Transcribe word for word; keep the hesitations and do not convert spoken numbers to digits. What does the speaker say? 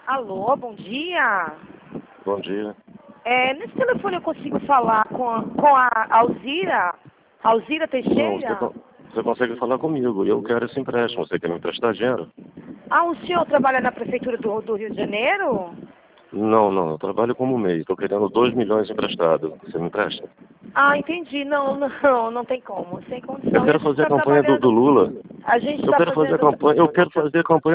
Alô, bom dia. Bom dia. É, nesse telefone eu consigo falar com a, com a Alzira? Alzira Não, Teixeira? você, con- você consegue falar comigo. Eu quero esse empréstimo. Você quer me emprestar dinheiro? Ah, o senhor trabalha na prefeitura do, do Rio de Janeiro? Não, não. Eu trabalho como MEI. Estou querendo dois milhões emprestado. Você me empresta? Ah, entendi. Não, não, não tem como. Sem condição. Eu E a quero gente fazer a está campanha do, do trabalhando. Lula. A gente Eu está quero fazer a fazendo. campanha. Eu quero fazer a campanha